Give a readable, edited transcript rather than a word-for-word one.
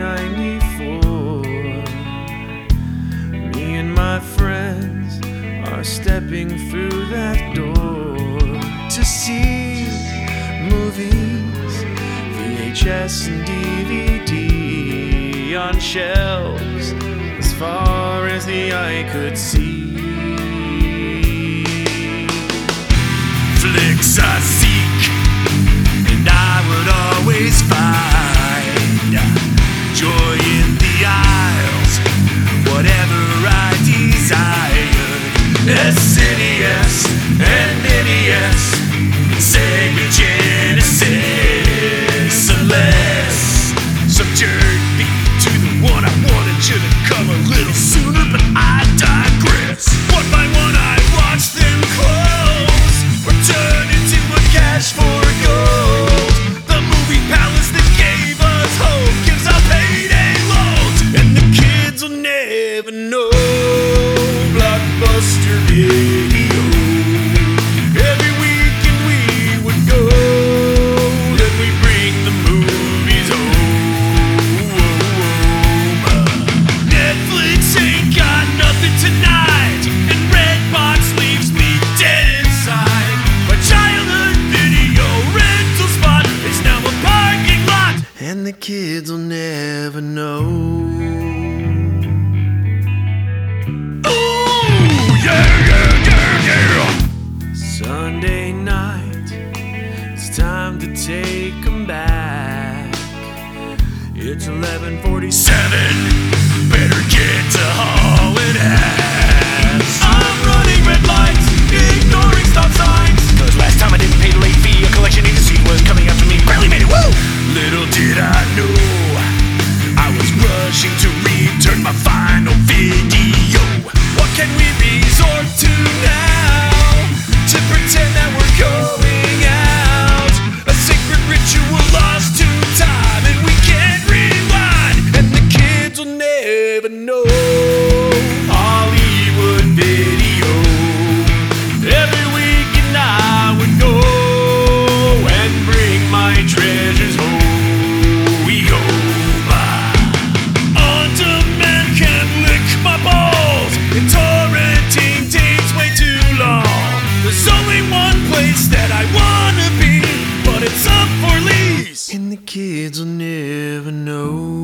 94. Me and my friends are stepping through that door to see movies, VHS and DVD on shelves as far as the eye could see. Flicks I seek, and I would always find joy in the aisles, whatever I desired. SNES and NES, Sega Genesis, unless some jerk beat to the one I wanted you to come a little sooner, but I digress. One by one I watched them close, or turn into a cash for gold. The movie palace that gave us hope gives our payday loads, and the kids will never know. Blockbuster Video. Every weekend we would go, then we bring the movies home. Netflix ain't got nothing tonight, and Redbox leaves me dead inside. My childhood video rental spot is now a parking lot, and the kids will never know. Sunday night, it's time to take 'em back. It's 11:47, better get to hauling ass. I'm running red lights, ignoring stop signs, 'cause last time I didn't pay the late fee, a collection agency was coming after me. Barely made it, woo! Little did I know, I was rushing to return my final video. What can we resort to now to pretend that we're going out? A sacred ritual lost to time, and we can't rewind, and the kids will never know. Hollywood Video. Every weekend I would go and bring my treasures home. We go by. On demand can't lick my balls, and torrenting takes way too long. There's only one place that I wanna be, but it's up for lease, and the kids will never know.